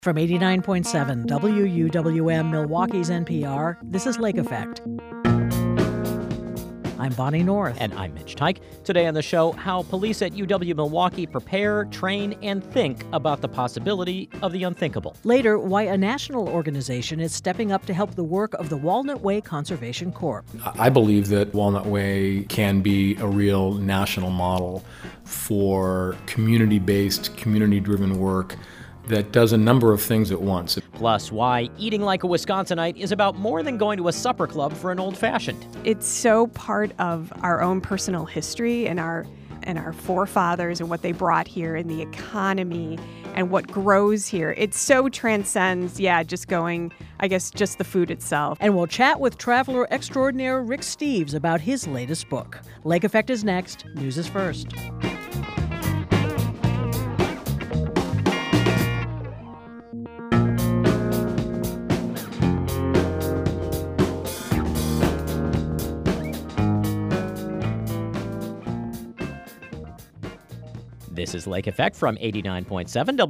From 89.7 WUWM Milwaukee's NPR, this is Lake Effect. I'm Bonnie North. And I'm Mitch Teich. Today on the show, how police at UW Milwaukee prepare, train, and think about the possibility of the unthinkable. Later, why a national organization is stepping up to help the work of the Walnut Way Conservation Corps. I believe that Walnut Way can be a real national model for community-based, community-driven work that does a number of things at once. Plus, why eating like a Wisconsinite is about more than going to a supper club for an old-fashioned. It's so part of our own personal history and our forefathers and what they brought here in the economy and what grows here. It so transcends, just the food itself. And we'll chat with traveler extraordinaire Rick Steves about his latest book. Lake Effect is next. News is first. This is Lake Effect from 89.7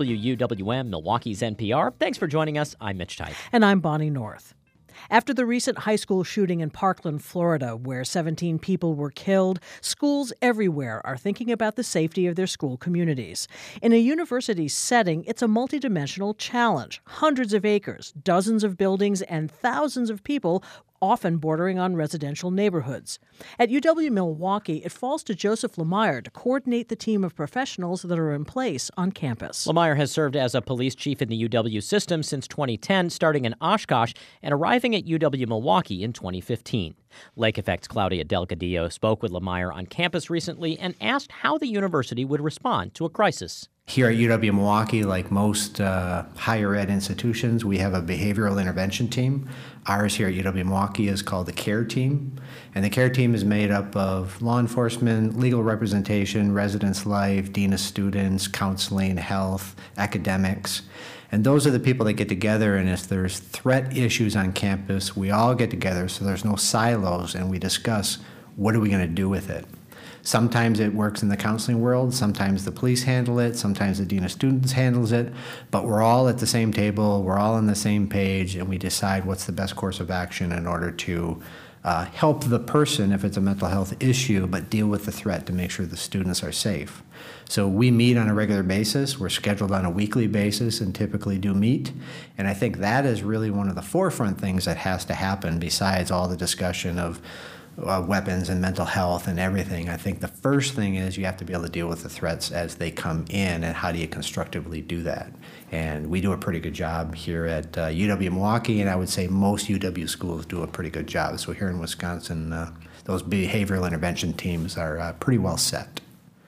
WUWM, Milwaukee's NPR. Thanks for joining us. I'm Mitch Teich. And I'm Bonnie North. After the recent high school shooting in Parkland, Florida, where 17 people were killed, schools everywhere are thinking about the safety of their school communities. In a university setting, it's a multidimensional challenge. Hundreds of acres, dozens of buildings, and thousands of people, often bordering on residential neighborhoods. At UW Milwaukee, it falls to Joseph Lemire to coordinate the team of professionals that are in place on campus. Lemire has served as a police chief in the UW system since 2010, starting in Oshkosh and arriving at UW Milwaukee in 2015. Lake Effect's Claudia Delgadillo spoke with Lemire on campus recently and asked how the university would respond to a crisis. Here at UW Milwaukee, like most higher ed institutions, we have a behavioral intervention team. Ours here at UW Milwaukee is called the CARE team. And the CARE team is made up of law enforcement, legal representation, residence life, dean of students, counseling, health, academics. And those are the people that get together, and if there's threat issues on campus, we all get together so there's no silos, and we discuss what are we going to do with it. Sometimes it works in the counseling world, sometimes the police handle it, sometimes the dean of students handles it, but we're all at the same table, we're all on the same page, and we decide what's the best course of action in order to help the person if it's a mental health issue, but deal with the threat to make sure the students are safe. So we meet on a regular basis, we're scheduled on a weekly basis and typically do meet, and I think that is really one of the forefront things that has to happen besides all the discussion of weapons and mental health and everything. I think the first thing is you have to be able to deal with the threats as they come in, and how do you constructively do that? And we do a pretty good job here at UW Milwaukee, and I would say most UW schools do a pretty good job. So here in Wisconsin, those behavioral intervention teams are pretty well set.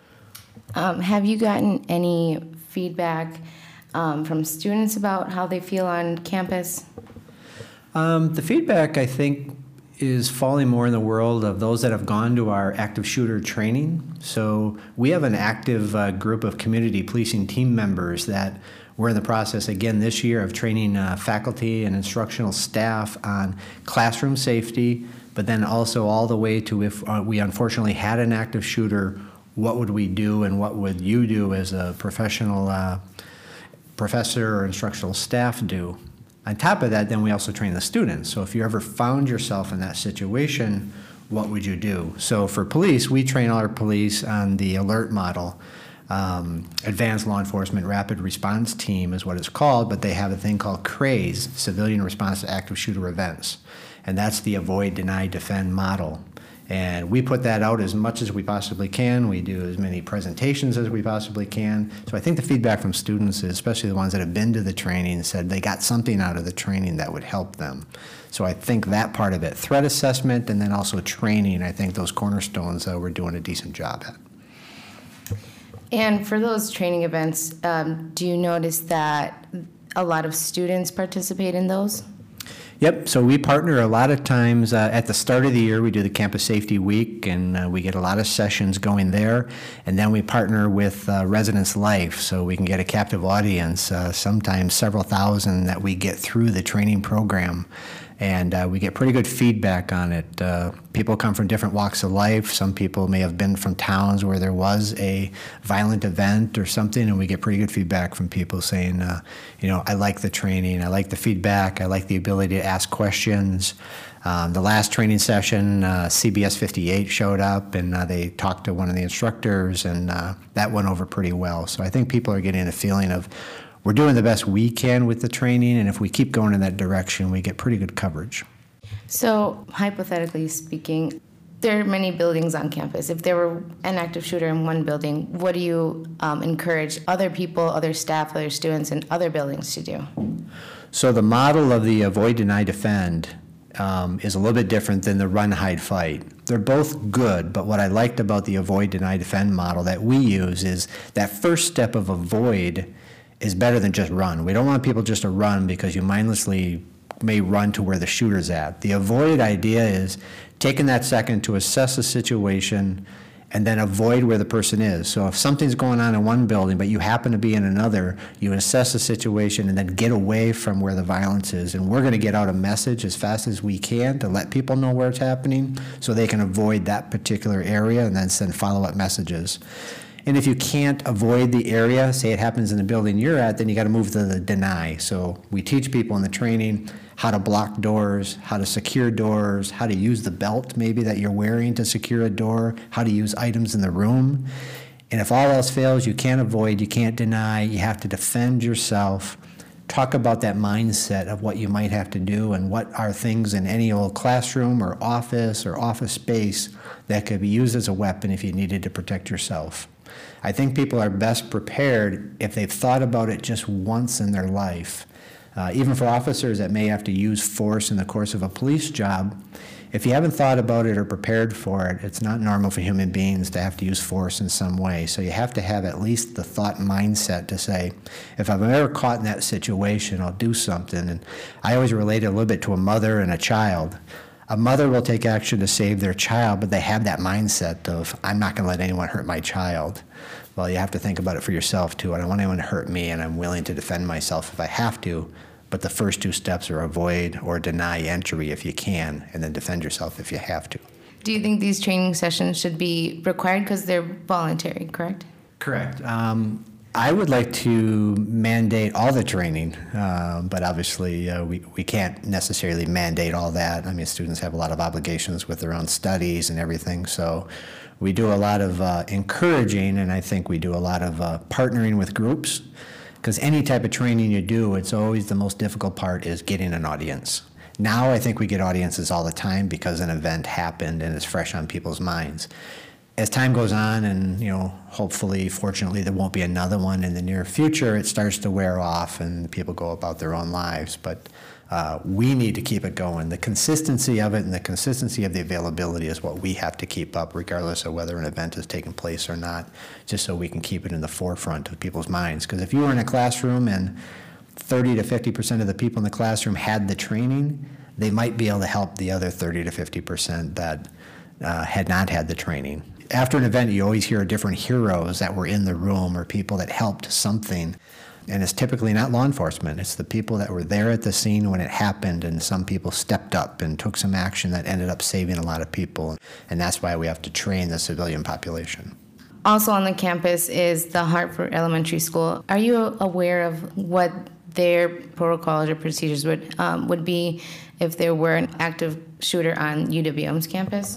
Have you gotten any feedback from students about how they feel on campus? The feedback, I think, is falling more in the world of those that have gone to our active shooter training. So we have an active group of community policing team members that we're in the process again this year of training faculty and instructional staff on classroom safety, but then also all the way to if we unfortunately had an active shooter, what would we do and what would you do as a professional professor or instructional staff do? On top of that, then we also train the students. So if you ever found yourself in that situation, what would you do? So for police, we train all our police on the ALERT model. Advanced Law Enforcement Rapid Response Team is what it's called, but they have a thing called CRAZE, Civilian Response to Active Shooter Events. And that's the Avoid, Deny, Defend model. And we put that out as much as we possibly can. We do as many presentations as we possibly can. So I think the feedback from students, especially the ones that have been to the training, said they got something out of the training that would help them. So I think that part of it, threat assessment and then also training, I think those cornerstones we're doing a decent job at. And for those training events, do you notice that a lot of students participate in those? Yep, so we partner a lot of times at the start of the year. We do the Campus Safety Week, and we get a lot of sessions going there. And then we partner with Residence Life, so we can get a captive audience, sometimes several thousand that we get through the training program. And we get pretty good feedback on it. People come from different walks of life. Some people may have been from towns where there was a violent event or something, and we get pretty good feedback from people saying, I like the training, I like the feedback, I like the ability to ask questions. The last training session, CBS 58 showed up, and they talked to one of the instructors, and that went over pretty well. So I think people are getting a feeling of we're doing the best we can with the training, and if we keep going in that direction, we get pretty good coverage. So, hypothetically speaking, there are many buildings on campus. If there were an active shooter in one building, what do you encourage other people, other staff, other students in other buildings to do? So the model of the avoid, deny, defend is a little bit different than the run, hide, fight. They're both good, but what I liked about the avoid, deny, defend model that we use is that first step of avoid is better than just run. We don't want people just to run because you mindlessly may run to where the shooter's at. The avoid idea is taking that second to assess the situation and then avoid where the person is. So if something's going on in one building but you happen to be in another, you assess the situation and then get away from where the violence is. And we're going to get out a message as fast as we can to let people know where it's happening so they can avoid that particular area and then send follow-up messages. And if you can't avoid the area, say it happens in the building you're at, then you got to move to the deny. So we teach people in the training how to block doors, how to secure doors, how to use the belt maybe that you're wearing to secure a door, how to use items in the room. And if all else fails, you can't avoid, you can't deny, you have to defend yourself. Talk about that mindset of what you might have to do and what are things in any old classroom or office space that could be used as a weapon if you needed to protect yourself. I think people are best prepared if they've thought about it just once in their life. Even for officers that may have to use force in the course of a police job, if you haven't thought about it or prepared for it, it's not normal for human beings to have to use force in some way. So you have to have at least the thought mindset to say, if I'm ever caught in that situation, I'll do something. And I always relate it a little bit to a mother and a child. A mother will take action to save their child, but they have that mindset of, I'm not going to let anyone hurt my child. Well, you have to think about it for yourself, too. I don't want anyone to hurt me, and I'm willing to defend myself if I have to. But the first two steps are avoid or deny entry if you can, and then defend yourself if you have to. Do you think these training sessions should be required because they're voluntary, correct? Correct. I would like to mandate all the training, but obviously we can't necessarily mandate all that. I mean, students have a lot of obligations with their own studies and everything, so we do a lot of encouraging, and I think we do a lot of partnering with groups, because any type of training you do, it's always the most difficult part is getting an audience. Now I think we get audiences all the time because an event happened and it's fresh on people's minds. As time goes on and, hopefully, fortunately, there won't be another one in the near future, it starts to wear off and people go about their own lives. But we need to keep it going. The consistency of it and the consistency of the availability is what we have to keep up, regardless of whether an event is taking place or not, just so we can keep it in the forefront of people's minds. Because if you were in a classroom and 30 to 50% of the people in the classroom had the training, they might be able to help the other 30 to 50% that had not had the training. After an event, you always hear different heroes that were in the room or people that helped something. And it's typically not law enforcement. It's the people that were there at the scene when it happened, and some people stepped up and took some action that ended up saving a lot of people. And that's why we have to train the civilian population. Also on the campus is the Hartford Elementary School. Are you aware of what their protocols or procedures would be if there were an active shooter on UWM's campus?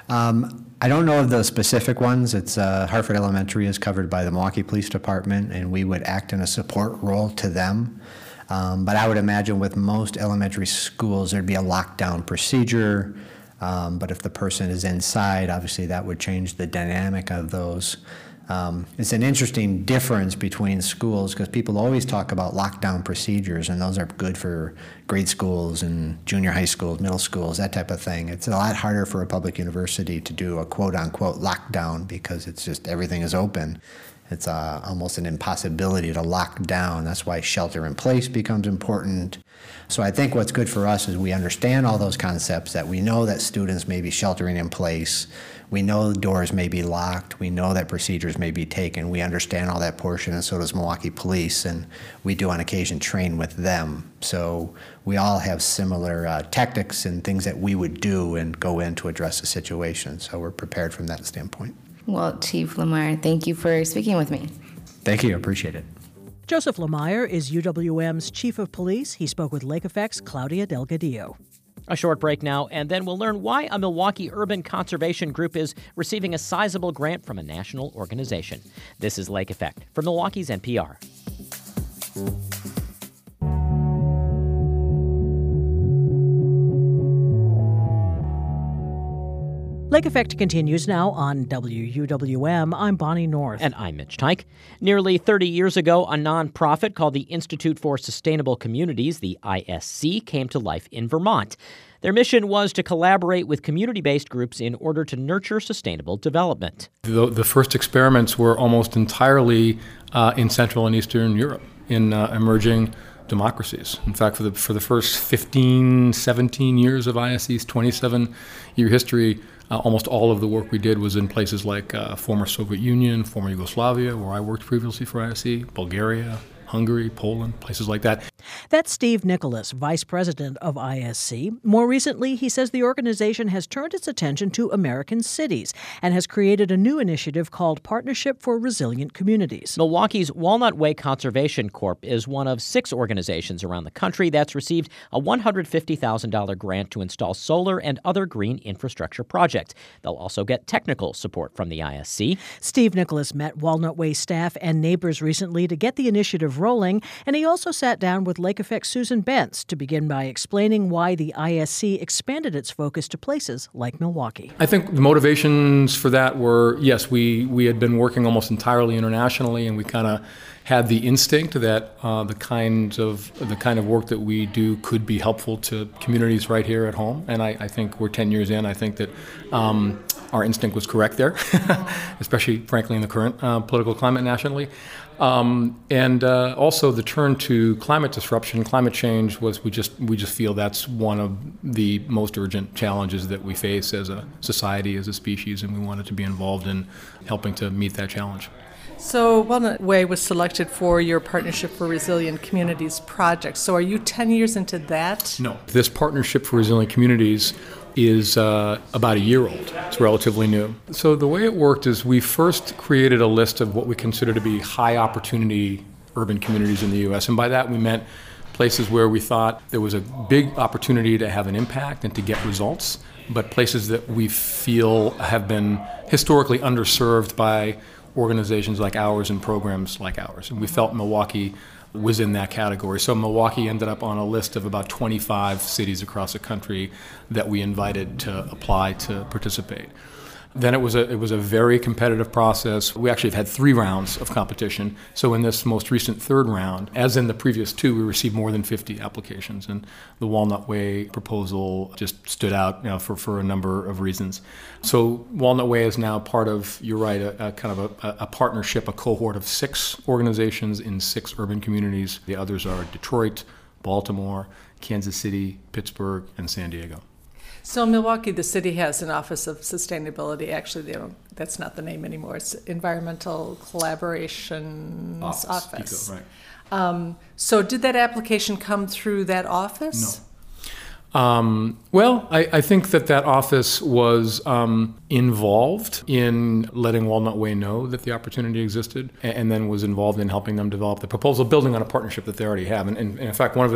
I don't know of the specific ones. It's Hartford Elementary is covered by the Milwaukee Police Department, and we would act in a support role to them. But I would imagine with most elementary schools, there'd be a lockdown procedure. But if the person is inside, obviously that would change the dynamic of those. It's an interesting difference between schools because people always talk about lockdown procedures, and those are good for grade schools and junior high schools, middle schools, that type of thing. It's a lot harder for a public university to do a quote-unquote lockdown because it's just everything is open. It's almost an impossibility to lock down. That's why shelter in place becomes important. So I think what's good for us is we understand all those concepts, that we know that students may be sheltering in place. We know doors may be locked. We know that procedures may be taken. We understand all that portion, and so does Milwaukee Police, and we do on occasion train with them. So we all have similar tactics and things that we would do and go in to address the situation. So we're prepared from that standpoint. Well, Chief Lemire, thank you for speaking with me. Thank you. I appreciate it. Joseph Lemire is UWM's Chief of Police. He spoke with Lake Effect's Claudia Delgadillo. A short break now, and then we'll learn why a Milwaukee urban conservation group is receiving a sizable grant from a national organization. This is Lake Effect from Milwaukee's NPR. Lake Effect continues now on WUWM. I'm Bonnie North. And I'm Mitch Teich. Nearly 30 years ago, a nonprofit called the Institute for Sustainable Communities, the ISC, came to life in Vermont. Their mission was to collaborate with community-based groups in order to nurture sustainable development. The first experiments were almost entirely in Central and Eastern Europe, in emerging democracies. In fact, for the first 15, 17 years of ISC's 27-year history, almost all of the work we did was in places like former Soviet Union, former Yugoslavia, where I worked previously for ISC, Bulgaria, Hungary, Poland, places like that. That's Steve Nicholas, Vice President of ISC. More recently, he says the organization has turned its attention to American cities and has created a new initiative called Partnership for Resilient Communities. Milwaukee's Walnut Way Conservation Corp is one of 6 organizations around the country that's received a $150,000 grant to install solar and other green infrastructure projects. They'll also get technical support from the ISC. Steve Nicholas met Walnut Way staff and neighbors recently to get the initiative rolling, and he also sat down with Lake Effect's Susan Bentz to begin by explaining why the ISC expanded its focus to places like Milwaukee. I think the motivations for that were, yes, we had been working almost entirely internationally, and we kind of had the instinct that the kind of work that we do could be helpful to communities right here at home. And I think we're 10 years in. I think that our instinct was correct there, especially, frankly, in the current political climate nationally. And also the turn to climate disruption, climate change we just feel that's one of the most urgent challenges that we face as a society, as a species, and we wanted to be involved in helping to meet that challenge. So Walnut Way was selected for your Partnership for Resilient Communities project. So are you 10 years into that? No. This Partnership for Resilient Communities is about a year old. It's relatively new. So the way it worked is we first created a list of what we consider to be high opportunity urban communities in the U.S. And by that we meant places where we thought there was a big opportunity to have an impact and to get results, but places that we feel have been historically underserved by organizations like ours and programs like ours. And we felt Milwaukee was in that category. So Milwaukee ended up on a list of about 25 cities across the country that we invited to apply to participate. Then it was a very competitive process. We actually have had 3 rounds of competition. So in this most recent 3rd round, as in the previous 2, we received more than 50 applications. And the Walnut Way proposal just stood out, for a number of reasons. So Walnut Way is now part of, you're right, a kind of a partnership, a cohort of 6 organizations in 6 urban communities. The others are Detroit, Baltimore, Kansas City, Pittsburgh, and San Diego. So in Milwaukee, the city has an Office of Sustainability. Actually, that's not the name anymore. It's Environmental Collaboration Office. ECO, right. So did that application come through that office? No. Well, I think that office was involved in letting Walnut Way know that the opportunity existed, and then was involved in helping them develop the proposal, building on a partnership that they already have. And in fact, one of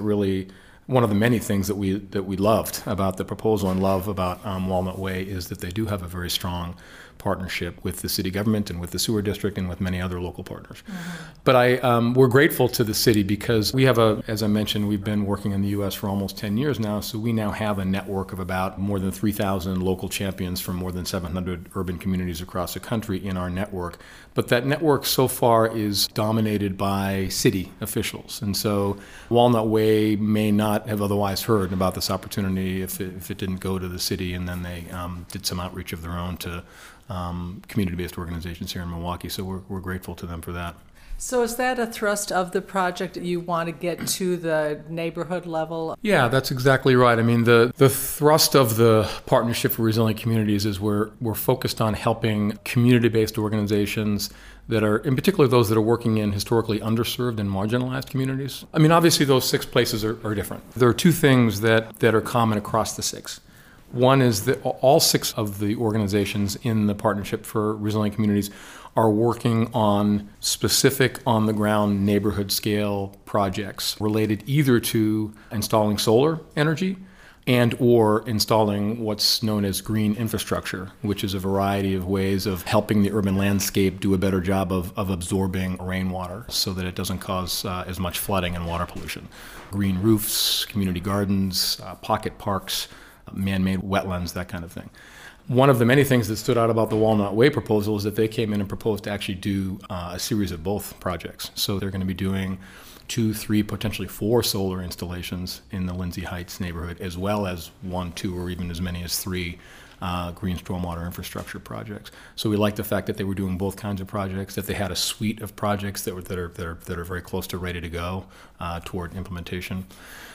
the many things that we loved about the proposal and love about Walnut Way is that they do have a very strong partnership with the city government and with the sewer district and with many other local partners. Mm-hmm. But we're grateful to the city because we have as I mentioned, we've been working in the U.S. for almost 10 years now, so we now have a network of about more than 3,000 local champions from more than 700 urban communities across the country in our network. But that network so far is dominated by city officials. And so Walnut Way may not have otherwise heard about this opportunity if it didn't go to the city, and then they did some outreach of their own to community-based organizations here in Milwaukee. So we're grateful to them for that. So is that a thrust of the project? You want to get to the neighborhood level? Yeah, that's exactly right. I mean, the thrust of the Partnership for Resilient Communities is we're focused on helping community-based organizations that are, in particular, those that are working in historically underserved and marginalized communities. I mean, obviously, those 6 places are different. There are 2 things that are common across the 6. One is that all 6 of the organizations in the Partnership for Resilient Communities are working on specific on-the-ground neighborhood scale projects related either to installing solar energy and or installing what's known as green infrastructure, which is a variety of ways of helping the urban landscape do a better job of absorbing rainwater so that it doesn't cause as much flooding and water pollution. Green roofs, community gardens, pocket parks, man-made wetlands, that kind of thing. One of the many things that stood out about the Walnut Way proposal is that they came in and proposed to actually do a series of both projects. So they're going to be doing 2, 3, potentially 4 solar installations in the Lindsay Heights neighborhood, as well as 1, 2, or even as many as 3 green stormwater infrastructure projects. So we like the fact that they were doing both kinds of projects, that they had a suite of projects that are very close to ready to go toward implementation.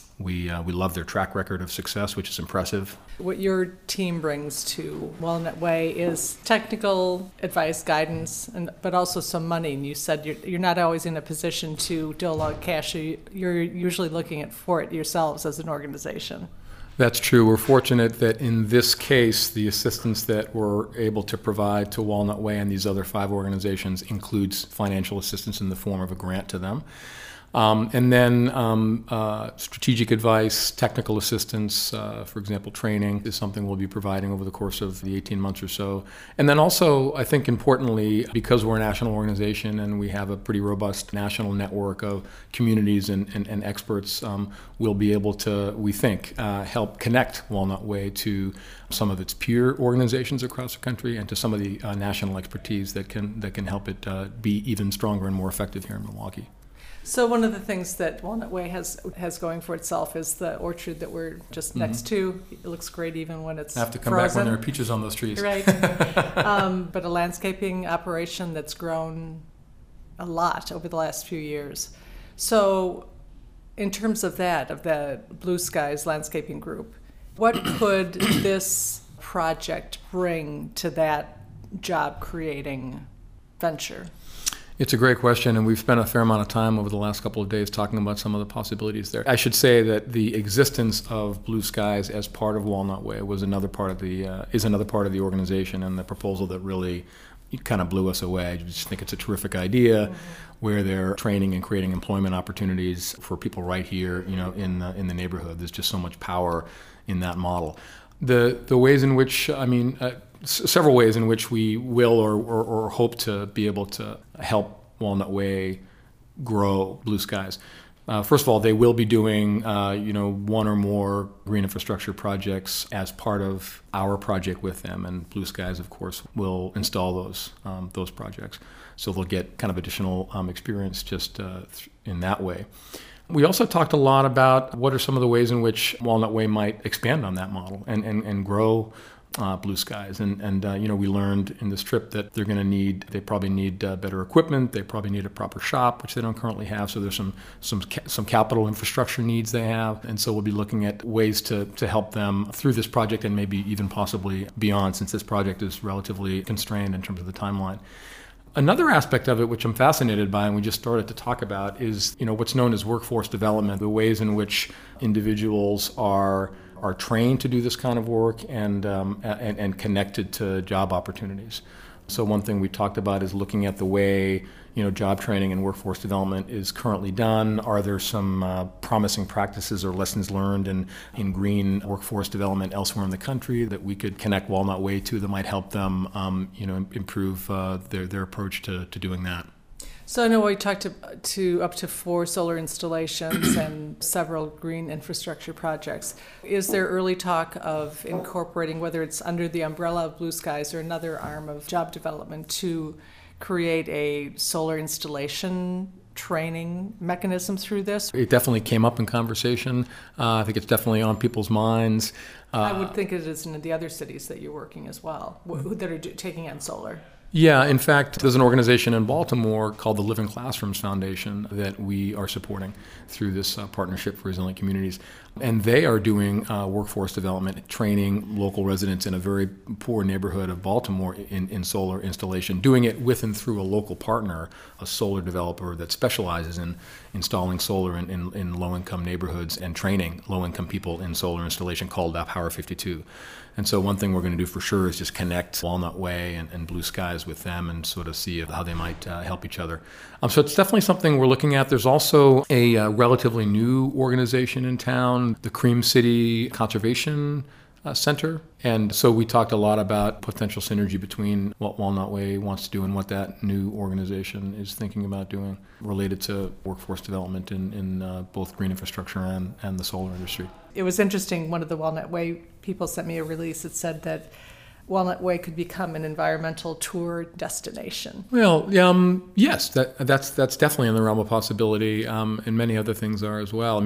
We love their track record of success, which is impressive. What your team brings to Walnut Way is technical advice, guidance, but also some money. And you said you're not always in a position to dole out cash. You're usually looking for it yourselves as an organization. That's true. We're fortunate that in this case, the assistance that we're able to provide to Walnut Way and these other 5 organizations includes financial assistance in the form of a grant to them. And then strategic advice, technical assistance, for example, training is something we'll be providing over the course of the 18 months or so. And then also, I think importantly, because we're a national organization and we have a pretty robust national network of communities and experts, we'll be able to, we think, help connect Walnut Way to some of its peer organizations across the country and to some of the national expertise that can help it be even stronger and more effective here in Milwaukee. So one of the things that Walnut Way has going for itself is the orchard that we're just next to. It looks great even when it's I have to come frozen. back when there are peaches on those trees. Right. But a landscaping operation that's grown a lot over the last few years. So in terms of the Blue Skies Landscaping Group, what could this project bring to that job-creating venture? It's a great question, and we've spent a fair amount of time over the last couple of days talking about some of the possibilities there. I should say that the existence of Blue Skies as part of Walnut Way was another part of the organization, and the proposal that really kind of blew us away. I just think it's a terrific idea, where they're training and creating employment opportunities for people right here, in the neighborhood. There's just so much power in that model. The ways in which, several ways in which we will or hope to be able to help Walnut Way grow Blue Skies. First of all, they will be doing 1 or more green infrastructure projects as part of our project with them, and Blue Skies, of course, will install those projects. So they'll get kind of additional experience just in that way. We also talked a lot about what are some of the ways in which Walnut Way might expand on that model and grow Blue Skies. And we learned in this trip that they probably need better equipment. They probably need a proper shop, which they don't currently have. So there's some capital infrastructure needs they have. And so we'll be looking at ways to help them through this project and maybe even possibly beyond, since this project is relatively constrained in terms of the timeline. Another aspect of it, which I'm fascinated by, and we just started to talk about, is what's known as workforce development, the ways in which individuals are trained to do this kind of work and connected to job opportunities. So one thing we talked about is looking at the way job training and workforce development is currently done. Are there some promising practices or lessons learned in green workforce development elsewhere in the country that we could connect Walnut Way to that might help them improve their approach to doing that? So I know we talked to up to 4 solar installations and several green infrastructure projects. Is there early talk of incorporating, whether it's under the umbrella of Blue Skies or another arm of job development, to create a solar installation training mechanisms through this? It definitely came up in conversation. I think it's definitely on people's minds. I would think it is in the other cities that you're working as well, that are taking on solar. Yeah, in fact, there's an organization in Baltimore called the Living Classrooms Foundation that we are supporting through this partnership for resilient communities. And they are doing workforce development, training local residents in a very poor neighborhood of Baltimore in solar installation, doing it with and through a local partner, a solar developer that specializes in installing solar in low-income neighborhoods and training low-income people in solar installation called Power 52. And so one thing we're going to do for sure is just connect Walnut Way and Blue Skies with them and sort of see how they might help each other. So it's definitely something we're looking at. There's also a relatively new organization in town, the Cream City Conservation Center. And so we talked a lot about potential synergy between what Walnut Way wants to do and what that new organization is thinking about doing related to workforce development in both green infrastructure and the solar industry. It was interesting. One of the Walnut Way people sent me a release that said that Walnut Way could become an environmental tour destination. Well, yes, that's definitely in the realm of possibility, and many other things are as well.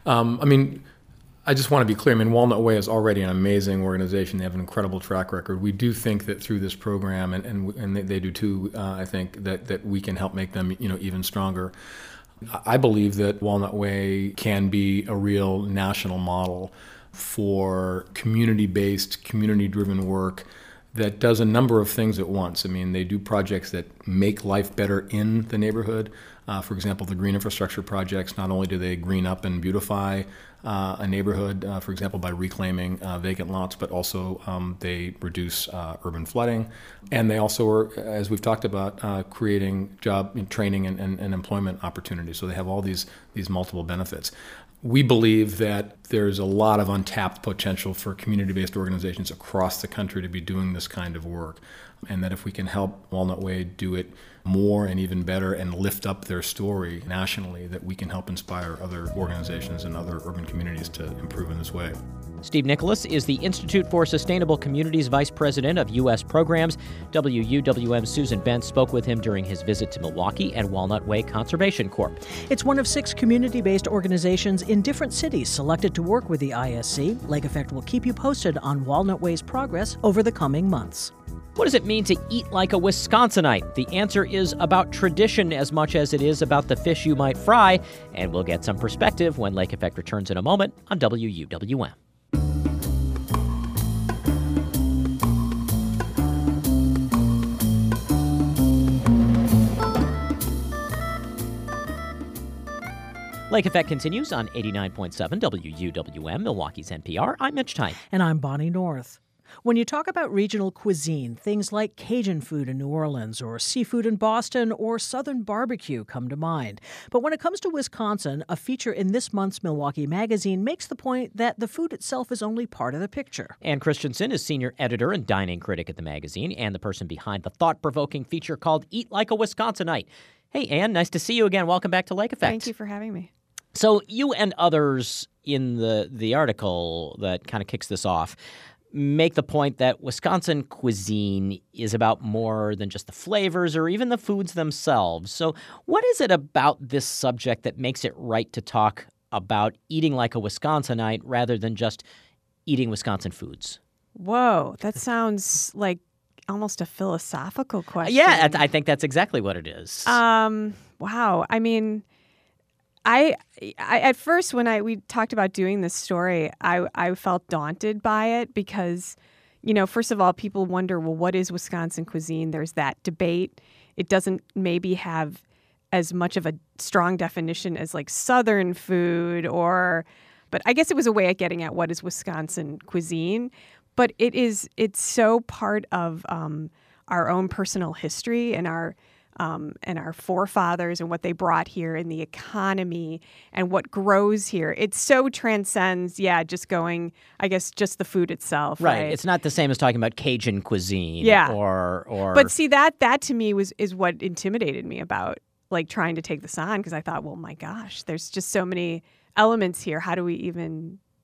I just want to be clear. Walnut Way is already an amazing organization. They have an incredible track record. We do think that through this program, and they do too, I think, that we can help make them even stronger. I believe that Walnut Way can be a real national model for community-based, community-driven work that does a number of things at once. They do projects that make life better in the neighborhood. For example, the green infrastructure projects, not only do they green up and beautify a neighborhood, for example, by reclaiming vacant lots, but also they reduce urban flooding. And they also are, as we've talked about, creating job training and employment opportunities. So they have all these multiple benefits. We believe that there's a lot of untapped potential for community-based organizations across the country to be doing this kind of work, and that if we can help Walnut Way do it more and even better and lift up their story nationally, that we can help inspire other organizations and other urban communities to improve in this way. Steve Nicholas is the Institute for Sustainable Communities Vice President of U.S. Programs. WUWM's Susan Bentz spoke with him during his visit to Milwaukee and Walnut Way Conservation Corp. It's one of 6 community-based organizations in different cities selected to work with the ISC. Lake Effect will keep you posted on Walnut Way's progress over the coming months. What does it mean to eat like a Wisconsinite? The answer is about tradition as much as it is about the fish you might fry, and we'll get some perspective when Lake Effect returns in a moment on WUWM. Lake Effect continues on 89.7 WUWM, Milwaukee's NPR. I'm Mitch Tyne. And I'm Bonnie North. When you talk about regional cuisine, things like Cajun food in New Orleans or seafood in Boston or Southern barbecue come to mind. But when it comes to Wisconsin, a feature in this month's Milwaukee Magazine makes the point that the food itself is only part of the picture. Ann Christensen is senior editor and dining critic at the magazine and the person behind the thought-provoking feature called Eat Like a Wisconsinite. Hey, Ann, nice to see you again. Welcome back to Lake Effect. Thank you for having me. So you and others in the article that kind of kicks this off make the point that Wisconsin cuisine is about more than just the flavors or even the foods themselves. So what is it about this subject that makes it right to talk about eating like a Wisconsinite rather than just eating Wisconsin foods? Whoa, that sounds like almost a philosophical question. Yeah, I think that's exactly what it is. Wow. I at first when we talked about doing this story, I felt daunted by it because, first of all, people wonder, well, what is Wisconsin cuisine? There's that debate. It doesn't maybe have as much of a strong definition as like Southern food but I guess it was a way of getting at what is Wisconsin cuisine. But it's so part of our own personal history and our forefathers and what they brought here in the economy and what grows here. It so transcends, just the food itself. Right. It's not the same as talking about Cajun cuisine. Yeah. Or But see, that to me is what intimidated me about like trying to take this on, because I thought, well, my gosh, there's just so many elements here. How do we even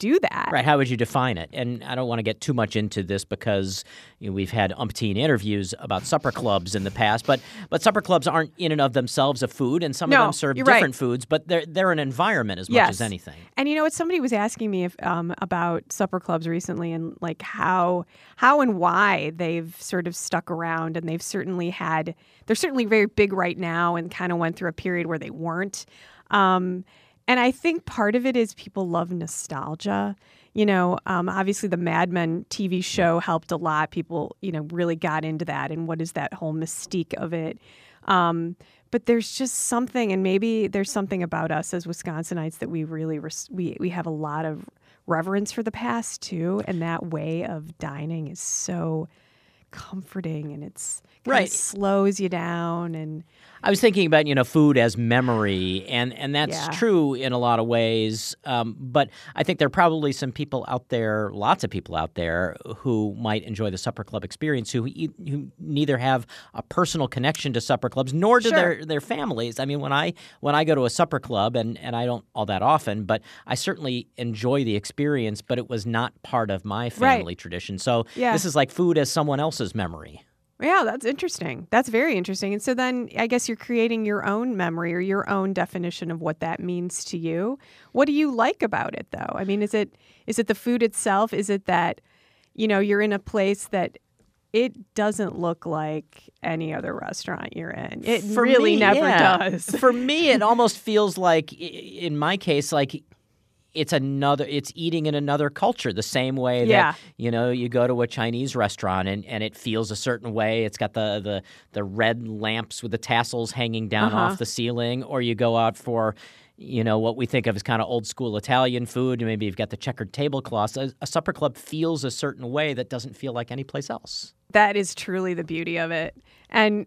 do that. Right. How would you define it? And I don't want to get too much into this because we've had umpteen interviews about supper clubs in the past, but supper clubs aren't in and of themselves a food, and some of them serve different foods, but they're an environment as much as anything. And you know what? Somebody was asking me about supper clubs recently, and like how and why they've sort of stuck around, and they're certainly very big right now, and kind of went through a period where they weren't. And I think part of it is people love nostalgia. Obviously the Mad Men TV show helped a lot. People, really got into that, and what is that whole mystique of it. But there's just something, and maybe there's something about us as Wisconsinites that we really we have a lot of reverence for the past too, and that way of dining is so comforting, and it's kind of slows you down. And I was thinking about, food as memory, and that's true in a lot of ways. But I think there are probably some people out there, lots of people out there, who might enjoy the supper club experience who neither have a personal connection to supper clubs nor do their families. I mean, when I go to a supper club, and I don't all that often, but I certainly enjoy the experience, but it was not part of my family tradition. So this is like food as someone else's memory. Yeah, that's interesting. That's very interesting. And so then I guess you're creating your own memory or your own definition of what that means to you. What do you like about it, though? I mean, is it the food itself? Is it that, you're in a place that it doesn't look like any other restaurant you're in? It really never does. For me, it almost feels like, in my case, like it's eating in another culture, the same way that you go to a Chinese restaurant and it feels a certain way. It's got the red lamps with the tassels hanging down off the ceiling, or you go out for what we think of as kind of old school Italian food, and maybe you've got the checkered tablecloths. A supper club feels a certain way that doesn't feel like any place else. That is truly the beauty of it. And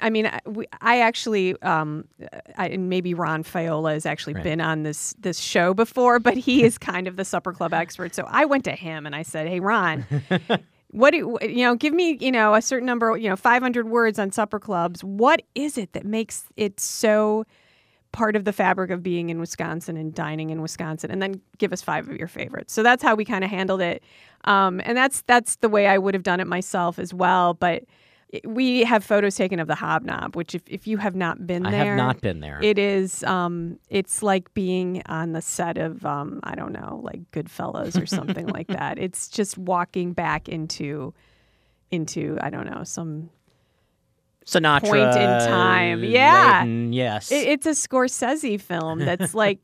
I actually, and maybe Ron Faiola has actually been on this show before, but he is kind of the supper club expert. So I went to him and I said, "Hey, Ron, what give me, a certain number, 500 words on supper clubs. What is it that makes it so part of the fabric of being in Wisconsin and dining in Wisconsin? And then give us 5 of your favorites." So that's how we kind of handled it. And that's the way I would have done it myself as well. But we have photos taken of the Hobnob, which if you have not been there. I have not been there. It is, it's like being on the set of, I don't know, like Goodfellas or something like that. It's just walking back into I don't know, some Sinatra point in time. Yeah. Layton, yes. It's a Scorsese film that's like,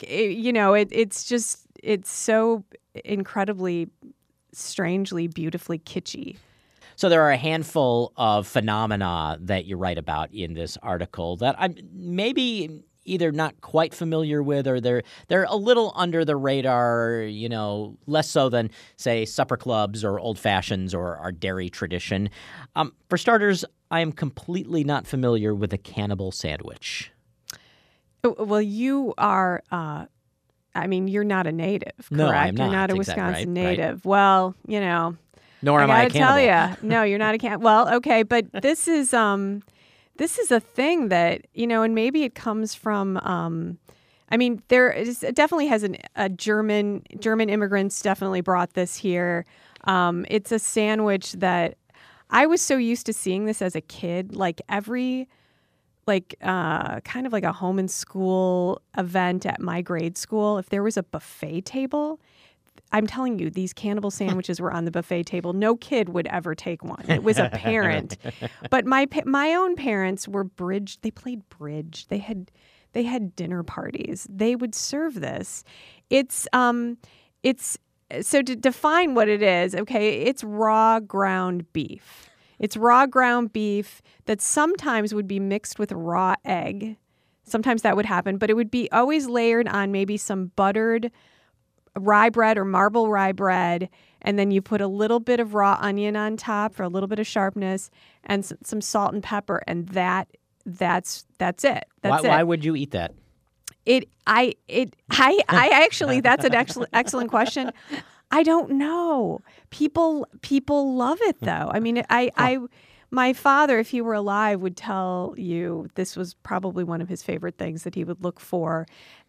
it's so incredibly, strangely, beautifully kitschy. So there are a handful of phenomena that you write about in this article that I'm maybe either not quite familiar with, or they're a little under the radar, less so than, say, supper clubs or old fashions or our dairy tradition. For starters, I am completely not familiar with a cannibal sandwich. Well, you are, you're not a native, correct? No, I'm not. You're not a Wisconsin native. Right. Well, Nor am I a cannibal. I gotta tell you, no, you're not a cannibal. Well, okay, but this is a thing that, and maybe it comes from, it definitely has a German immigrants definitely brought this here. It's a sandwich that I was so used to seeing this as a kid, like every, kind of like a home and school event at my grade school. If there was a buffet table, I'm telling you, these cannibal sandwiches were on the buffet table. No kid would ever take one. It was a parent. But my own parents were bridge. They played bridge. They had dinner parties. They would serve this. It's so to define what it is. Okay, it's raw ground beef. It's raw ground beef that sometimes would be mixed with raw egg. Sometimes that would happen, but it would be always layered on maybe some buttered rye bread or marble rye bread, and then you put a little bit of raw onion on top for a little bit of sharpness, and some salt and pepper, and that's it. Why would you eat that? I actually, that's an excellent question. I don't know. People love it though. I mean, my father, if he were alive, would tell you this was probably one of his favorite things that he would look for.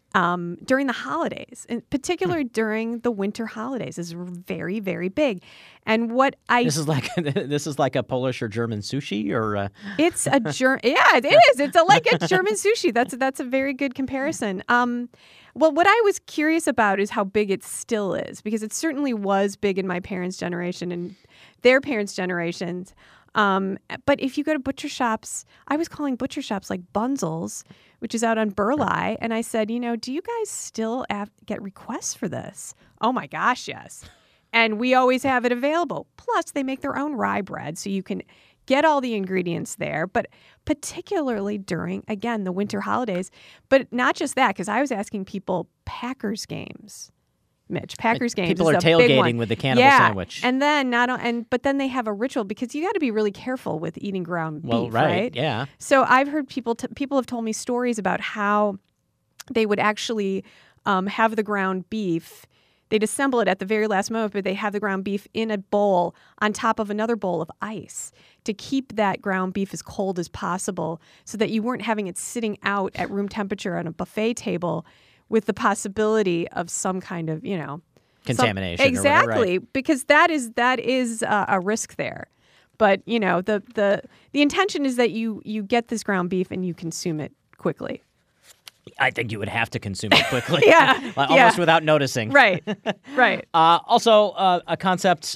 during the holidays, in particular during the winter holidays, is very, very big. And what this is like a Polish or German sushi, or it's a German. Yeah, it is. It's like a German sushi. That's a very good comparison. Well, what I was curious about is how big it still is, because it certainly was big in my parents' generation and their parents' generations. But if you go to butcher shops, I was calling butcher shops like Bunzel's, which is out on Burleigh, and I said, do you guys still get requests for this? Oh my gosh, yes. And we always have it available. Plus, they make their own rye bread, so you can get all the ingredients there, but particularly during, again, the winter holidays. But not just that, because I was asking people Packers games. Mitch, Packers games. People is are a big one. tailgating with the cannibal sandwich. And then but then they have a ritual, because you got to be really careful with eating ground beef, right? Yeah. So I've heard people have told me stories about how they would actually have the ground beef. They'd assemble it at the very last moment, but they have the ground beef in a bowl on top of another bowl of ice to keep that ground beef as cold as possible, so that you weren't having it sitting out at room temperature on a buffet table with the possibility of some kind of, contamination. Exactly, or whatever, right? Because that is a risk there. But the intention is that you get this ground beef and you consume it quickly. I think you would have to consume it quickly. Yeah, almost without noticing. Right. Also, a concept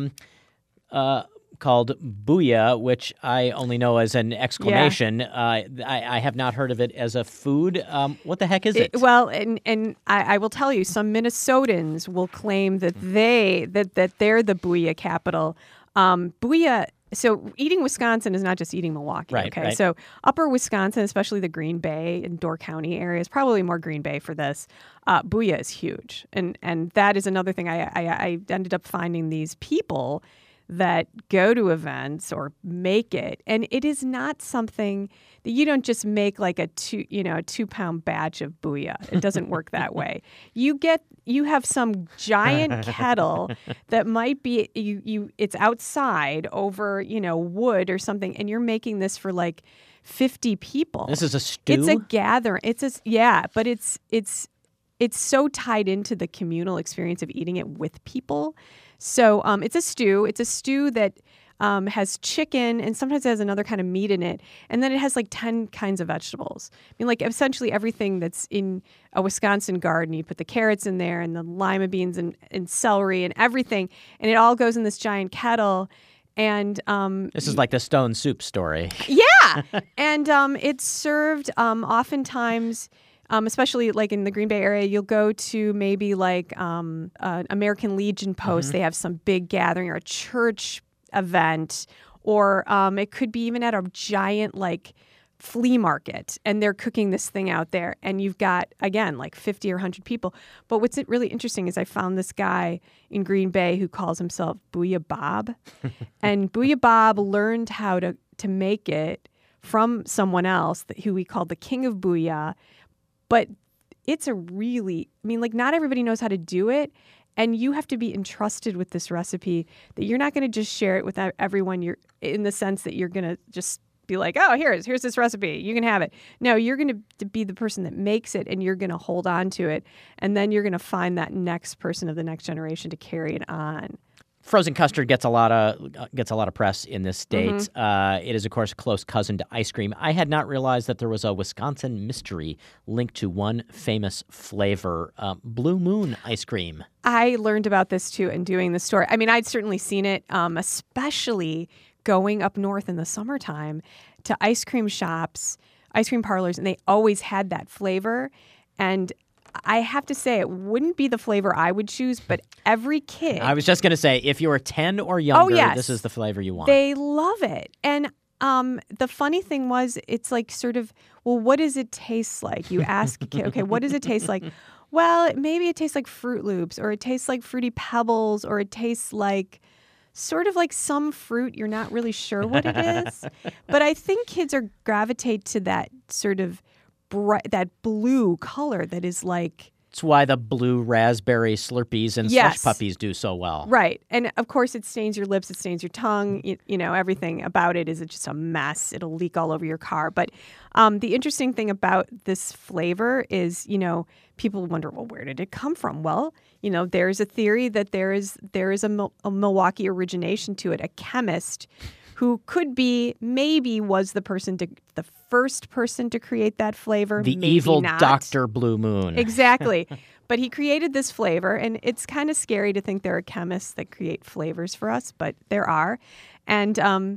called booyah, which I only know as an exclamation. Yeah. I have not heard of it as a food. What the heck is it? Well, and I will tell you, some Minnesotans will claim that they're the booyah capital. Booyah. So eating Wisconsin is not just eating Milwaukee, right, okay? Right. So upper Wisconsin, especially the Green Bay and Door County areas, probably more Green Bay for this, booyah is huge. And that is another thing. I ended up finding these people that go to events or make it. And it is not something that you don't just make like a 2-pound batch of booyah. It doesn't work that way. You have some giant kettle that might be, it's outside over, wood or something. And you're making this for like 50 people. This is a stew? It's a gathering. But it's so tied into the communal experience of eating it with people. So it's a stew. It's a stew that has chicken and sometimes it has another kind of meat in it. And then it has like 10 kinds of vegetables. I mean, like essentially everything that's in a Wisconsin garden. You put the carrots in there and the lima beans and celery and everything. And it all goes in this giant kettle. And this is like the stone soup story. Yeah. And it's served oftentimes... especially like in the Green Bay area, you'll go to maybe like American Legion Post. Mm-hmm. They have some big gathering or a church event, or it could be even at a giant like flea market, and they're cooking this thing out there. And you've got, again, like 50 or 100 people. But what's really interesting is I found this guy in Green Bay who calls himself Booyah Bob. And Booyah Bob learned how to make it from someone else who we called the King of Booyah. But it's not everybody knows how to do it. And you have to be entrusted with this recipe that you're not going to just share it with everyone. You're in the sense that you're going to just be like, oh, here's this recipe. You can have it. No, you're going to be the person that makes it, and you're going to hold on to it. And then you're going to find that next person of the next generation to carry it on. Frozen custard gets a lot of press in this state. Mm-hmm. It is, of course, a close cousin to ice cream. I had not realized that there was a Wisconsin mystery linked to one famous flavor, Blue Moon ice cream. I learned about this, too, in doing the story. I mean, I'd certainly seen it, especially going up north in the summertime to ice cream shops, ice cream parlors, and they always had that flavor. And I have to say, it wouldn't be the flavor I would choose, but every kid... I was just going to say, if you were 10 or younger, This is the flavor you want. They love it. And the funny thing was, it's like sort of, well, what does it taste like? You ask a kid, okay, what does it taste like? Well, maybe it tastes like Fruit Loops, or it tastes like Fruity Pebbles, or it tastes like sort of like some fruit. You're not really sure what it is. But I think kids gravitate to that sort of that blue color that is like That's why the blue raspberry Slurpees and Yes. slush puppies do so well. Right. And of course, it stains your lips, it stains your tongue. You know, everything about it is just a mess. It'll leak all over your car. But the interesting thing about this flavor is, you know, people wonder, well, where did it come from? Well, you know, there's a theory that there is a Milwaukee origination to it, a chemist who could be, maybe was the first person to create that flavor. The maybe evil not. Dr. Blue Moon. Exactly. But he created this flavor, and it's kind of scary to think there are chemists that create flavors for us, but there are. And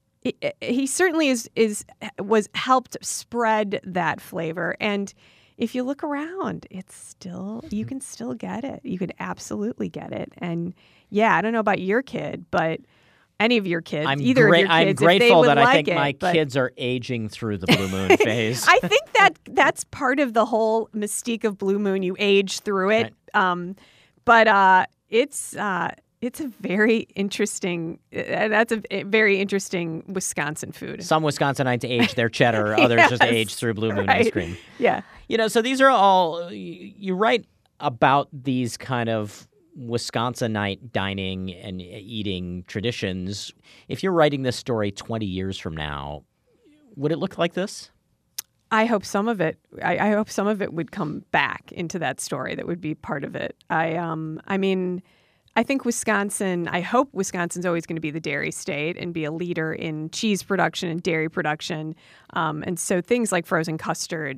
he certainly was helped spread that flavor. And if you look around, you can still get it. You can absolutely get it. And yeah, I don't know about your kid, but any of your kids, I'm either of your kids, I'm if they grateful would that I think like my kids are aging through the Blue Moon phase. I think that's part of the whole mystique of Blue Moon. You age through it, Right. But it's a very interesting. That's a very interesting Wisconsin food. Some Wisconsinites age their cheddar, others just Yes, age through Blue Moon right. ice cream. Yeah. You know, so these are all, you write about these kind of Wisconsinite dining and eating traditions. If you're writing this story 20 years from now, would it look like this? I hope some of it. I hope some of it would come back into that story. That would be part of it. I mean, I think Wisconsin. I hope Wisconsin's always going to be the dairy state and be a leader in cheese production and dairy production. And so things like frozen custard,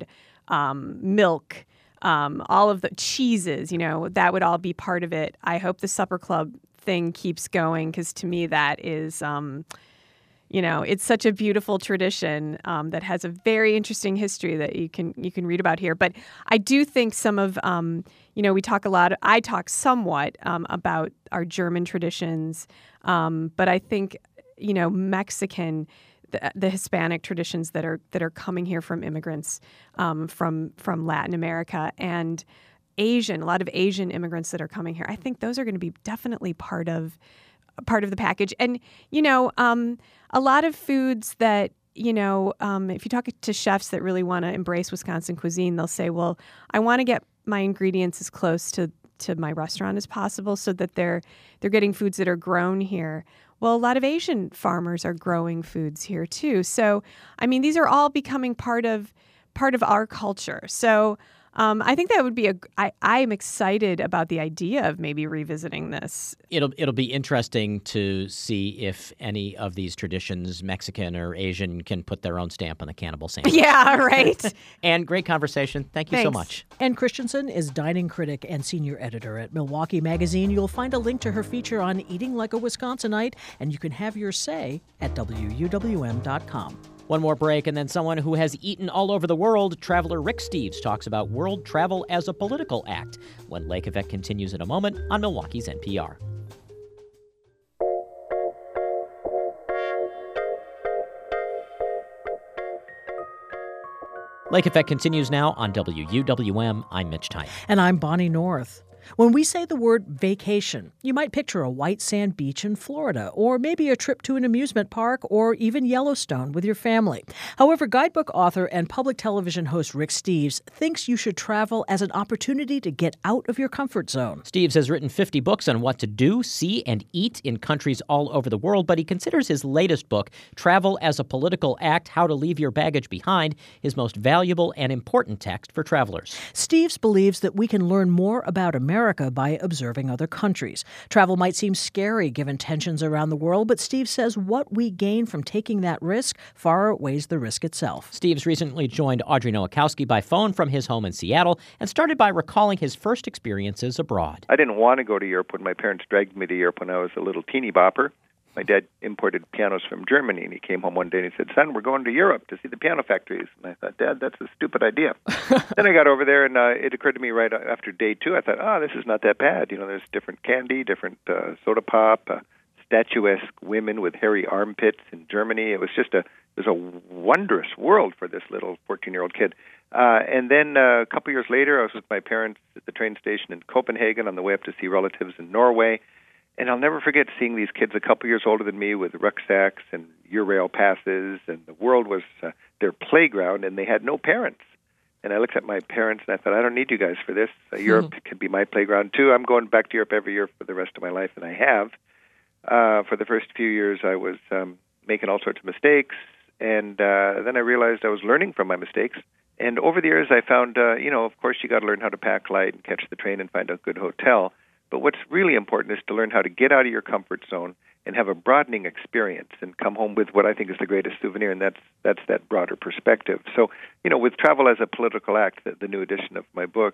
milk, all of the cheeses, you know, that would all be part of it. I hope the supper club thing keeps going, because to me that is, you know, it's such a beautiful tradition that has a very interesting history that you can read about here. But I do think some of, you know, I talk somewhat about our German traditions, but I think, you know, Mexican, the Hispanic traditions that are coming here from immigrants from Latin America, and Asian, a lot of Asian immigrants that are coming here. I think those are going to be definitely part of the package. And, you know, a lot of foods that, you know, if you talk to chefs that really want to embrace Wisconsin cuisine, they'll say, well, I want to get my ingredients as close to my restaurant as possible, so that they're getting foods that are grown here. Well, a lot of Asian farmers are growing foods here too. So, I mean, these are all becoming part of our culture. So, I think that would be I am excited about the idea of maybe revisiting this. It'll be interesting to see if any of these traditions, Mexican or Asian, can put their own stamp on the cannibal sandwich. Yeah, right. And great conversation. Thank you so Thanks. much. Ann Christensen is dining critic and senior editor at Milwaukee Magazine. You'll find a link to her feature on eating like a Wisconsinite, and you can have your say at WUWM.com. One more break, and then someone who has eaten all over the world, traveler Rick Steves, talks about world travel as a political act when Lake Effect continues in a moment on Milwaukee's NPR. Lake Effect continues now on WUWM. I'm Mitch Tyan. And I'm Bonnie North. When we say the word vacation, you might picture a white sand beach in Florida, or maybe a trip to an amusement park, or even Yellowstone with your family. However, guidebook author and public television host Rick Steves thinks you should travel as an opportunity to get out of your comfort zone. Steves has written 50 books on what to do, see, and eat in countries all over the world, but he considers his latest book, Travel as a Political Act, How to Leave Your Baggage Behind, his most valuable and important text for travelers. Steves believes that we can learn more about America by observing other countries. Travel might seem scary given tensions around the world, but Steves says what we gain from taking that risk far outweighs the risk itself. Steves recently joined Audrey Nowakowski by phone from his home in Seattle and started by recalling his first experiences abroad. I didn't want to go to Europe when my parents dragged me to Europe when I was a little teeny bopper. My dad imported pianos from Germany, and he came home one day and he said, "Son, we're going to Europe to see the piano factories." And I thought, "Dad, that's a stupid idea." Then I got over there, and it occurred to me right after day two, I thought, this is not that bad. You know, there's different candy, different soda pop, statuesque women with hairy armpits in Germany. It was a wondrous world for this little 14-year-old kid. And then a couple years later, I was with my parents at the train station in Copenhagen on the way up to see relatives in Norway. And I'll never forget seeing these kids a couple years older than me with rucksacks and Eurail passes, and the world was their playground, and they had no parents. And I looked at my parents and I thought, I don't need you guys for this. Europe can be my playground too. I'm going back to Europe every year for the rest of my life, and I have. For the first few years, I was making all sorts of mistakes, and then I realized I was learning from my mistakes. And over the years, I found, of course, you got to learn how to pack light and catch the train and find a good hotel. But what's really important is to learn how to get out of your comfort zone and have a broadening experience and come home with what I think is the greatest souvenir, and that's that broader perspective. So, with Travel as a Political Act, the new edition of my book,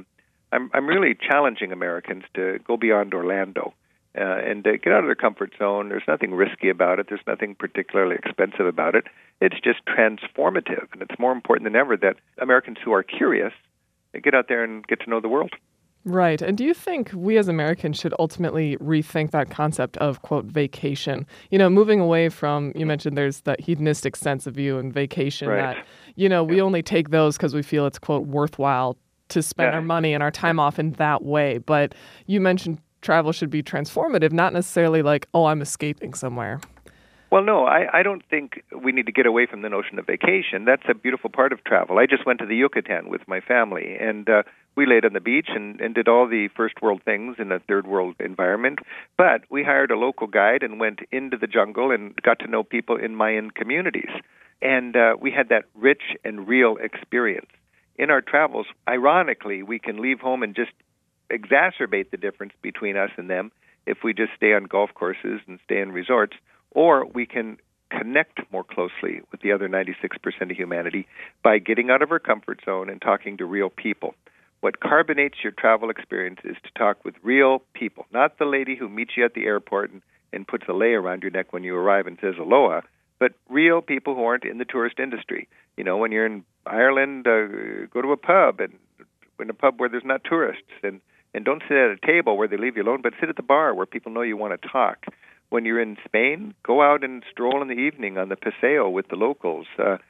I'm really challenging Americans to go beyond Orlando and get out of their comfort zone. There's nothing risky about it. There's nothing particularly expensive about it. It's just transformative, and it's more important than ever that Americans who are curious get out there and get to know the world. Right. And do you think we as Americans should ultimately rethink that concept of, quote, vacation? Moving away from, you mentioned there's that hedonistic sense of you and vacation right. that, we only take those because we feel it's, quote, worthwhile to spend our money and our time off in that way. But you mentioned travel should be transformative, not necessarily like, oh, I'm escaping somewhere. Well, no, I don't think we need to get away from the notion of vacation. That's a beautiful part of travel. I just went to the Yucatan with my family, and we laid on the beach and did all the first world things in a third world environment. But we hired a local guide and went into the jungle and got to know people in Mayan communities. And we had that rich and real experience. In our travels, ironically, we can leave home and just exacerbate the difference between us and them if we just stay on golf courses and stay in resorts. Or we can connect more closely with the other 96% of humanity by getting out of our comfort zone and talking to real people. What carbonates your travel experience is to talk with real people, not the lady who meets you at the airport and puts a lei around your neck when you arrive and says aloha, but real people who aren't in the tourist industry. When you're in Ireland, go to a pub, and in a pub where there's not tourists, and don't sit at a table where they leave you alone, but sit at the bar where people know you want to talk. When you're in Spain, go out and stroll in the evening on the Paseo with the locals.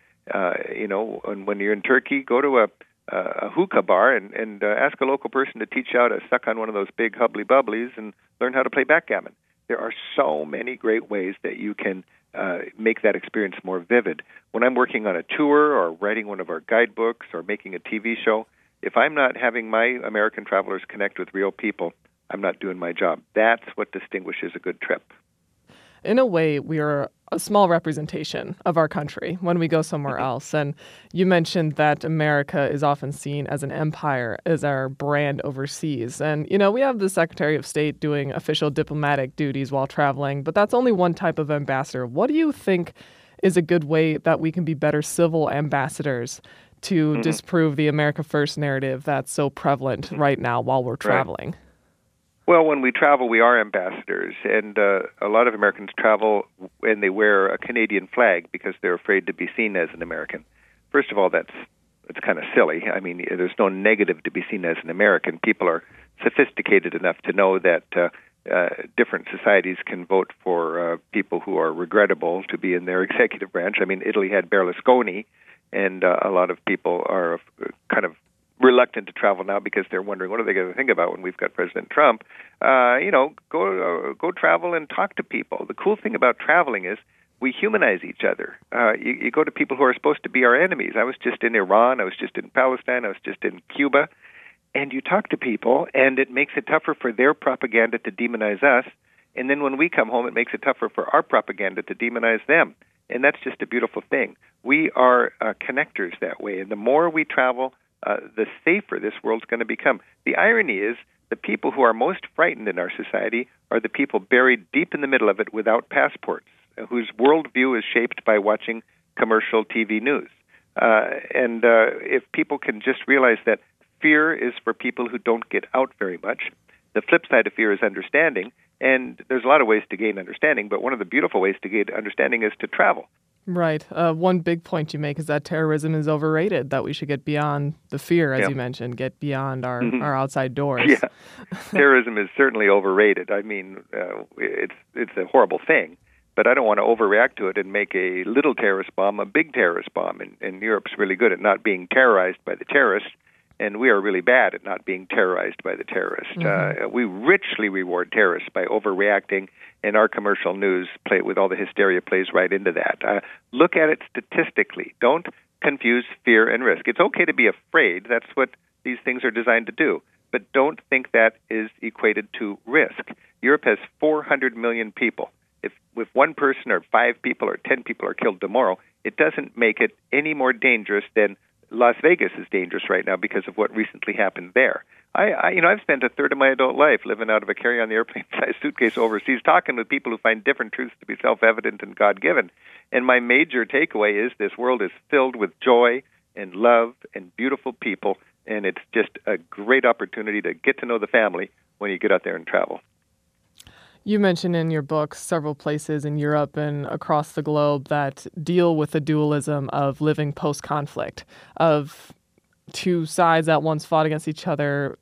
And when you're in Turkey, go to a hookah bar and ask a local person to teach you how to suck on one of those big hubbly bubblies and learn how to play backgammon. There are so many great ways that you can make that experience more vivid. When I'm working on a tour or writing one of our guidebooks or making a TV show, if I'm not having my American travelers connect with real people, I'm not doing my job. That's what distinguishes a good trip. In a way, we are a small representation of our country when we go somewhere else. And you mentioned that America is often seen as an empire, as our brand overseas. And, we have the Secretary of State doing official diplomatic duties while traveling, but that's only one type of ambassador. What do you think is a good way that we can be better civil ambassadors to disprove the America First narrative that's so prevalent right now while we're traveling? Right. Well, when we travel, we are ambassadors, and a lot of Americans travel and they wear a Canadian flag because they're afraid to be seen as an American. First of all, it's kind of silly. I mean, there's no negative to be seen as an American. People are sophisticated enough to know that different societies can vote for people who are regrettable to be in their executive branch. I mean, Italy had Berlusconi, and a lot of people are kind of reluctant to travel now because they're wondering what are they going to think about when we've got President Trump. Go travel and talk to people. The cool thing about traveling is we humanize each other. You go to people who are supposed to be our enemies. I was just in Iran. I was just in Palestine. I was just in Cuba. And you talk to people, and it makes it tougher for their propaganda to demonize us. And then when we come home, it makes it tougher for our propaganda to demonize them. And that's just a beautiful thing. We are connectors that way. And the more we travel, the safer this world's going to become. The irony is the people who are most frightened in our society are the people buried deep in the middle of it without passports, whose worldview is shaped by watching commercial TV news. If people can just realize that fear is for people who don't get out very much, the flip side of fear is understanding, and there's a lot of ways to gain understanding, but one of the beautiful ways to gain understanding is to travel. Right. One big point you make is that terrorism is overrated, that we should get beyond the fear, as you mentioned, get beyond our outside doors. Yeah. Terrorism is certainly overrated. I mean, it's a horrible thing, but I don't want to overreact to it and make a little terrorist bomb a big terrorist bomb. And Europe's really good at not being terrorized by the terrorists, and we are really bad at not being terrorized by the terrorists. We richly reward terrorists by overreacting, and our commercial news with all the hysteria plays right into that. Look at it statistically. Don't confuse fear and risk. It's okay to be afraid. That's what these things are designed to do. But don't think that is equated to risk. Europe has 400 million people. If one person or 5 people or 10 people are killed tomorrow, it doesn't make it any more dangerous than Las Vegas is dangerous right now because of what recently happened there. I've spent a third of my adult life living out of a carry-on-the-airplane size suitcase overseas, talking with people who find different truths to be self-evident and God-given. And my major takeaway is this world is filled with joy and love and beautiful people, and it's just a great opportunity to get to know the family when you get out there and travel. You mentioned in your book several places in Europe and across the globe that deal with the dualism of living post-conflict, of two sides that once fought against each other,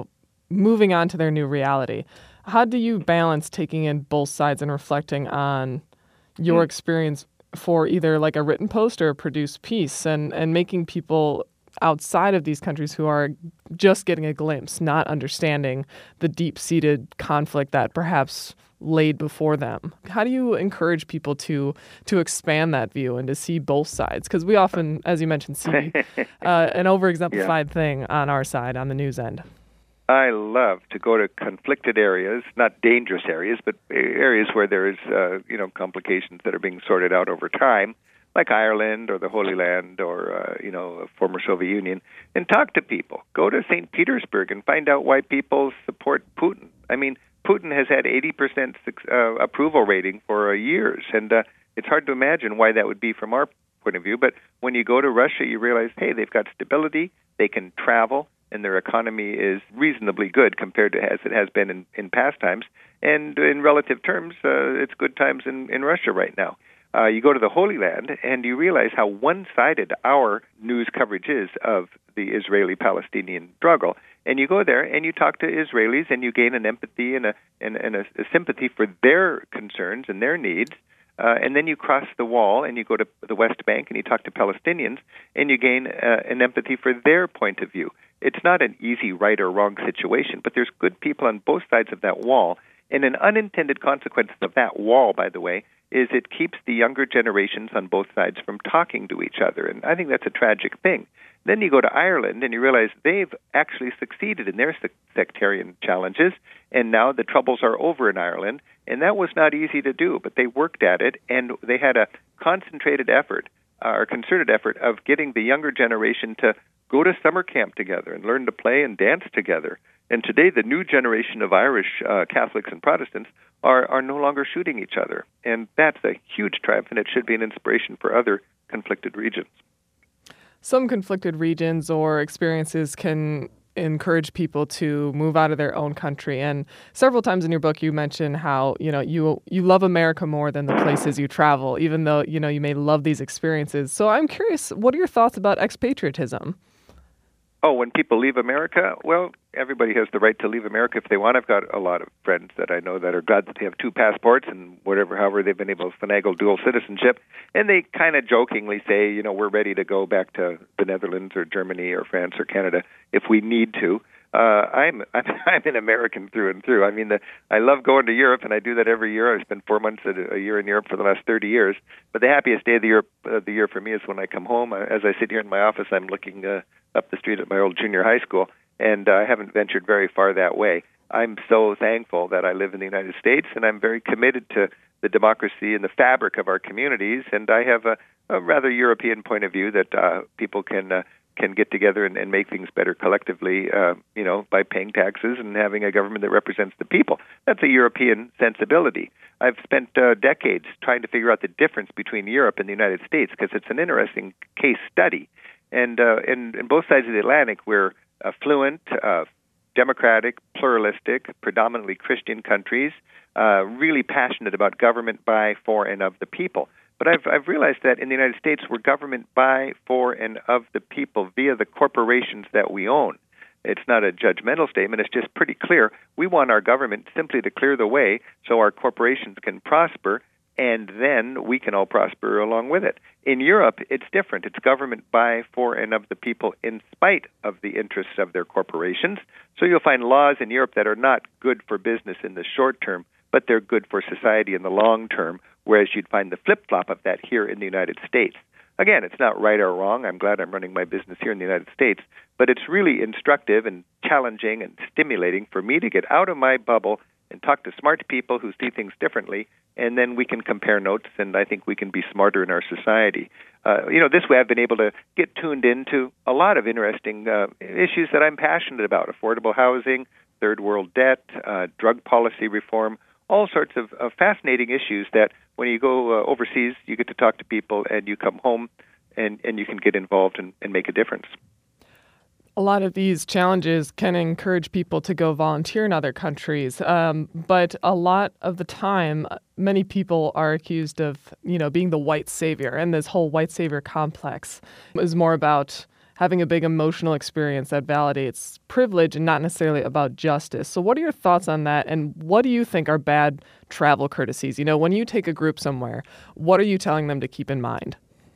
moving on to their new reality. How do you balance taking in both sides and reflecting on your experience for either like a written post or a produced piece and making people outside of these countries who are just getting a glimpse, not understanding the deep-seated conflict that perhaps laid before them? How do you encourage people to expand that view and to see both sides? Because we often, as you mentioned, see an overexemplified thing on our side, on the news end. I love to go to conflicted areas, not dangerous areas, but areas where there is, complications that are being sorted out over time, like Ireland or the Holy Land or, former Soviet Union, and talk to people. Go to St. Petersburg and find out why people support Putin. I mean, Putin has had 80% approval rating for years, and it's hard to imagine why that would be from our point of view. But when you go to Russia, you realize, hey, they've got stability, they can travel, and their economy is reasonably good compared to as it has been in past times. And in relative terms, it's good times in Russia right now. You go to the Holy Land, and you realize how one-sided our news coverage is of the Israeli-Palestinian struggle. And you go there, and you talk to Israelis, and you gain an empathy and a sympathy for their concerns and their needs. And then you cross the wall, and you go to the West Bank, and you talk to Palestinians, and you gain an empathy for their point of view. It's not an easy right or wrong situation, but there's good people on both sides of that wall. And an unintended consequence of that wall, by the way, is it keeps the younger generations on both sides from talking to each other. And I think that's a tragic thing. Then you go to Ireland and you realize they've actually succeeded in their sectarian challenges, and now the troubles are over in Ireland. And that was not easy to do, but they worked at it, and they had a concentrated effort, or concerted effort, of getting the younger generation to go to summer camp together and learn to play and dance together. And today, the new generation of Irish Catholics and Protestants are no longer shooting each other. And that's a huge triumph, and it should be an inspiration for other conflicted regions. Some conflicted regions or experiences can encourage people to move out of their own country. And several times in your book, you mention how, you love America more than the places you travel, even though, you may love these experiences. So I'm curious, what are your thoughts about expatriatism? Oh, when people leave America, well, everybody has the right to leave America if they want. I've got a lot of friends that I know that are glad that they have 2 passports and however they've been able to finagle dual citizenship. And they kind of jokingly say, we're ready to go back to the Netherlands or Germany or France or Canada if we need to. I'm an American through and through. I mean, I love going to Europe, and I do that every year. I spend 4 months a year in Europe for the last 30 years. But the happiest day of the year for me is when I come home. As I sit here in my office, I'm looking up the street at my old junior high school, and I haven't ventured very far that way. I'm so thankful that I live in the United States, and I'm very committed to the democracy and the fabric of our communities. And I have a rather European point of view that people can get together and make things better collectively, by paying taxes and having a government that represents the people. That's a European sensibility. I've spent decades trying to figure out the difference between Europe and the United States because it's an interesting case study. And in both sides of the Atlantic, we're affluent, democratic, pluralistic, predominantly Christian countries, really passionate about government by, for, and of the people. But I've realized that in the United States, we're government by, for, and of the people via the corporations that we own. It's not a judgmental statement. It's just pretty clear. We want our government simply to clear the way so our corporations can prosper, and then we can all prosper along with it. In Europe, it's different. It's government by, for, and of the people in spite of the interests of their corporations. So you'll find laws in Europe that are not good for business in the short term, but they're good for society in the long term, whereas you'd find the flip-flop of that here in the United States. again, it's not right or wrong. I'm glad I'm running my business here in the United States, but it's really instructive and challenging and stimulating for me to get out of my bubble and talk to smart people who see things differently, and then we can compare notes, and I think we can be smarter in our society. This way I've been able to get tuned into a lot of interesting issues that I'm passionate about: affordable housing, third world debt, drug policy reform, all sorts of fascinating issues that when you go overseas, you get to talk to people, and you come home and you can get involved and make a difference. A lot of these challenges can encourage people to go volunteer in other countries, but a lot of the time, many people are accused of, being the white savior, and this whole white savior complex is more about having a big emotional experience that validates privilege and not necessarily about justice. So what are your thoughts on that, and what do you think are bad travel courtesies? When you take a group somewhere, what are you telling them to keep in mind?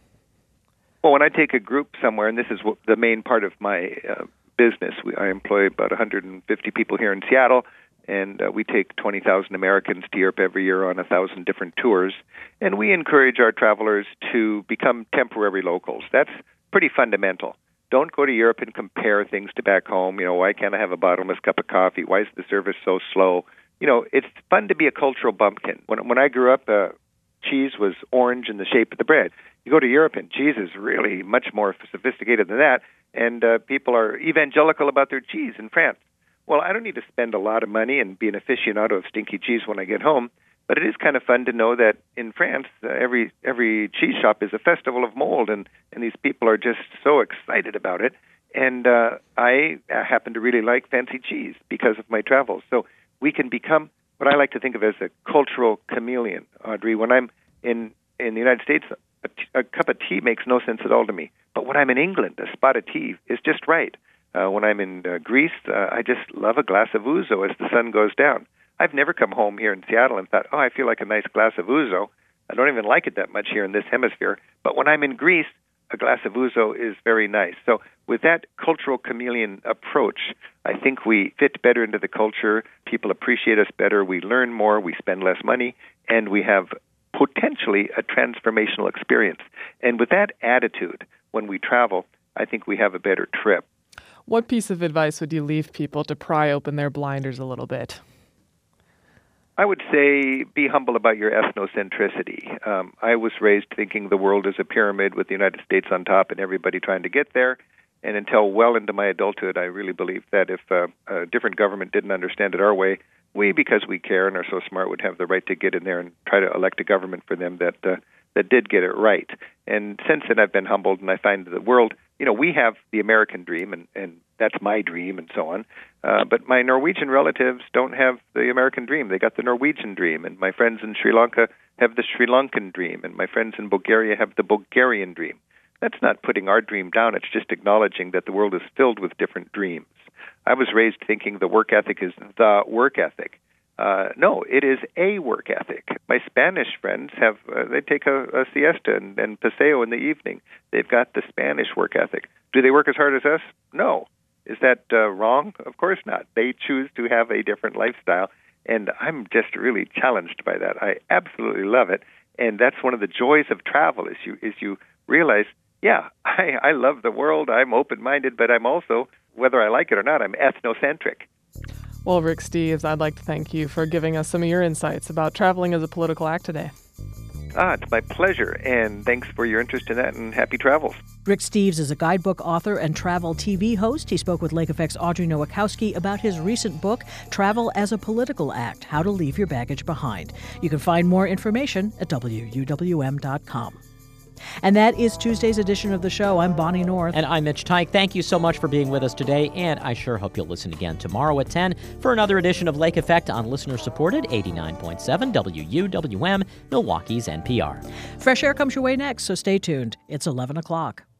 Well, when I take a group somewhere, and this is the main part of my business, I employ about 150 people here in Seattle, and we take 20,000 Americans to Europe every year on 1,000 different tours, and we encourage our travelers to become temporary locals. That's pretty fundamental. Don't go to Europe and compare things to back home. Why can't I have a bottomless cup of coffee? Why is the service so slow? It's fun to be a cultural bumpkin. When I grew up, cheese was orange in the shape of the bread. You go to Europe, and cheese is really much more sophisticated than that, and people are evangelical about their cheese in France. Well, I don't need to spend a lot of money and be an aficionado of stinky cheese when I get home, but it is kind of fun to know that in France, every cheese shop is a festival of mold, and these people are just so excited about it. And I happen to really like fancy cheese because of my travels. So we can become what I like to think of as a cultural chameleon, Audrey. When I'm in the United States, a cup of tea makes no sense at all to me. But when I'm in England, a spot of tea is just right. When I'm in Greece, I just love a glass of ouzo as the sun goes down. I've never come home here in Seattle and thought, I feel like a nice glass of ouzo. I don't even like it that much here in this hemisphere. But when I'm in Greece, a glass of ouzo is very nice. So with that cultural chameleon approach, I think we fit better into the culture. People appreciate us better. We learn more. We spend less money. And we have potentially a transformational experience. And with that attitude, when we travel, I think we have a better trip. What piece of advice would you leave people to pry open their blinders a little bit? I would say be humble about your ethnocentricity. I was raised thinking the world is a pyramid with the United States on top and everybody trying to get there. And until well into my adulthood, I really believed that if a different government didn't understand it our way, we, because we care and are so smart, would have the right to get in there and try to elect a government for them that did get it right. And since then, I've been humbled, and I find the world, we have the American dream, and that's my dream, and so on. But my Norwegian relatives don't have the American dream. They got the Norwegian dream, and my friends in Sri Lanka have the Sri Lankan dream, and my friends in Bulgaria have the Bulgarian dream. That's not putting our dream down. It's just acknowledging that the world is filled with different dreams. I was raised thinking the work ethic is the work ethic. No, it is a work ethic. My Spanish friends they take a siesta and paseo in the evening. They've got the Spanish work ethic. Do they work as hard as us? No. Is that wrong? Of course not. They choose to have a different lifestyle, and I'm just really challenged by that. I absolutely love it, and that's one of the joys of travel is you realize, yeah, I love the world. I'm open-minded, but I'm also, whether I like it or not, I'm ethnocentric. Well, Rick Steves, I'd like to thank you for giving us some of your insights about traveling as a political act today. It's my pleasure, and thanks for your interest in that, and happy travels. Rick Steves is a guidebook author and travel TV host. He spoke with Lake Effect's Audrey Nowakowski about his recent book, Travel as a Political Act, How to Leave Your Baggage Behind. You can find more information at WUWM.com. And that is Tuesday's edition of the show. I'm Bonnie North. And I'm Mitch Teich. Thank you so much for being with us today, and I sure hope you'll listen again tomorrow at 10 for another edition of Lake Effect on listener-supported 89.7 WUWM, Milwaukee's NPR. Fresh air comes your way next, so stay tuned. It's 11 o'clock.